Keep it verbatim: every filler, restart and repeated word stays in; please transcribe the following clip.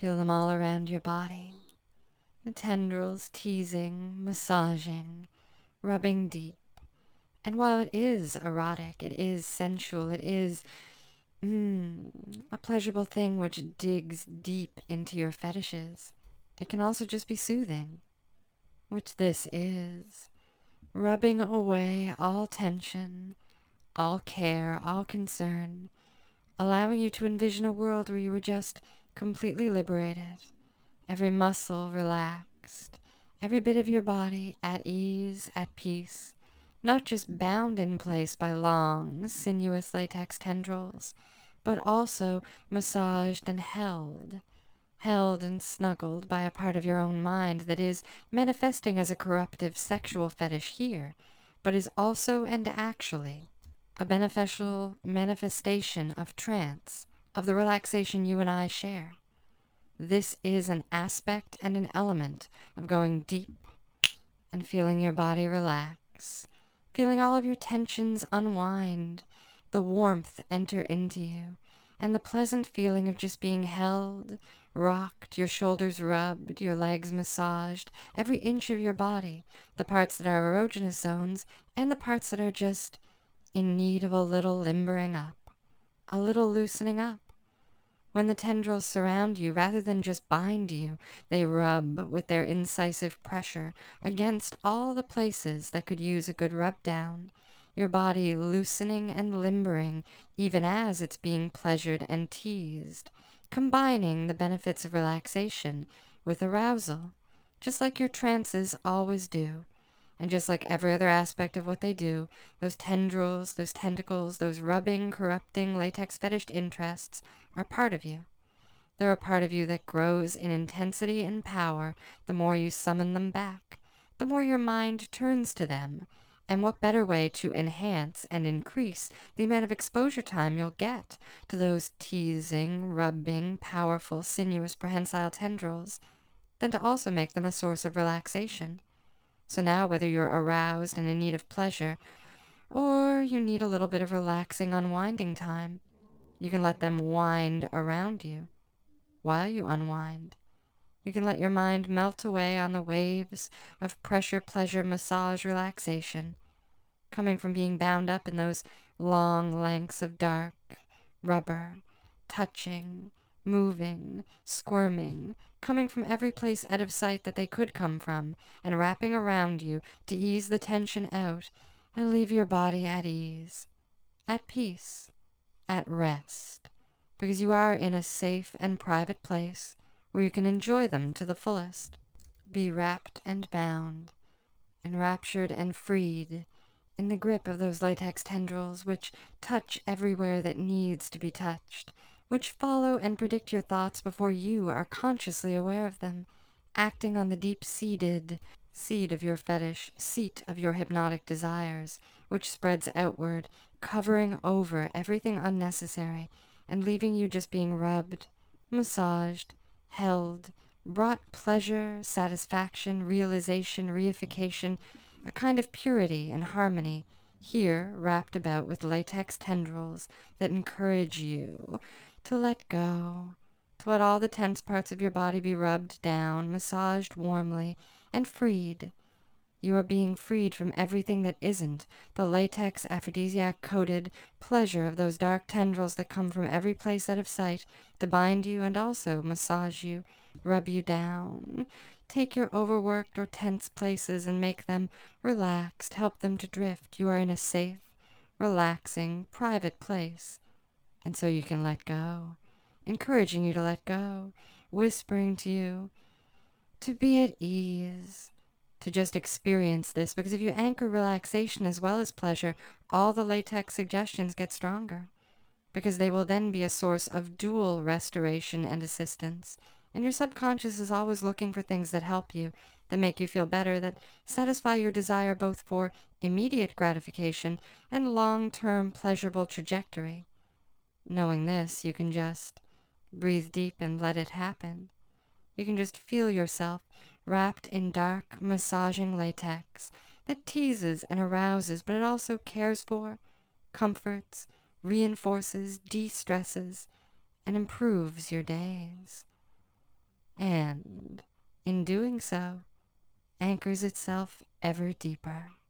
Feel them all around your body. The tendrils teasing, massaging, rubbing deep. And while it is erotic, it is sensual, it is mm, a pleasurable thing which digs deep into your fetishes, it can also just be soothing, which this is. Rubbing away all tension, all care, all concern, allowing you to envision a world where you were just completely liberated, every muscle relaxed, every bit of your body at ease, at peace, not just bound in place by long, sinuous latex tendrils, but also massaged and held, held and snuggled by a part of your own mind that is manifesting as a corruptive sexual fetish here, but is also and actually a beneficial manifestation of trance, of the relaxation you and I share. This is an aspect and an element of going deep and feeling your body relax, feeling all of your tensions unwind, the warmth enter into you, and the pleasant feeling of just being held, rocked, your shoulders rubbed, your legs massaged, every inch of your body, the parts that are erogenous zones and the parts that are just in need of a little limbering up, a little loosening up. When the tendrils surround you, rather than just bind you, they rub with their incisive pressure against all the places that could use a good rub down, your body loosening and limbering even as it's being pleasured and teased, combining the benefits of relaxation with arousal, just like your trances always do. And just like every other aspect of what they do, those tendrils, those tentacles, those rubbing, corrupting, latex fetish interests are part of you. They're a part of you that grows in intensity and power the more you summon them back, the more your mind turns to them. And what better way to enhance and increase the amount of exposure time you'll get to those teasing, rubbing, powerful, sinuous, prehensile tendrils than to also make them a source of relaxation. So now, whether you're aroused and in need of pleasure, or you need a little bit of relaxing, unwinding time, you can let them wind around you while you unwind. You can let your mind melt away on the waves of pressure, pleasure, massage, relaxation, coming from being bound up in those long lengths of dark rubber, touching, moving, squirming, coming from every place out of sight that they could come from, and wrapping around you to ease the tension out and leave your body at ease, at peace, at rest, because you are in a safe and private place where you can enjoy them to the fullest, be wrapped and bound, enraptured and freed in the grip of those latex tendrils which touch everywhere that needs to be touched, which follow and predict your thoughts before you are consciously aware of them, acting on the deep-seated seed of your fetish, seat of your hypnotic desires, which spreads outward, covering over everything unnecessary, and leaving you just being rubbed, massaged, held, brought pleasure, satisfaction, realization, reification, a kind of purity and harmony, here wrapped about with latex tendrils that encourage you to let go, to let all the tense parts of your body be rubbed down, massaged warmly, and freed. You are being freed from everything that isn't the latex aphrodisiac-coated pleasure of those dark tendrils that come from every place out of sight to bind you and also massage you, rub you down, take your overworked or tense places and make them relaxed, help them to drift. You are in a safe, relaxing, private place. And so you can let go, encouraging you to let go, whispering to you to be at ease, to just experience this, because if you anchor relaxation as well as pleasure, all the latex suggestions get stronger, because they will then be a source of dual restoration and assistance. And your subconscious is always looking for things that help you, that make you feel better, that satisfy your desire both for immediate gratification and long-term pleasurable trajectory. Knowing this, you can just breathe deep and let it happen. You can just feel yourself wrapped in dark, massaging latex that teases and arouses, but it also cares for, comforts, reinforces, de-stresses, and improves your days. In doing so, anchors itself ever deeper.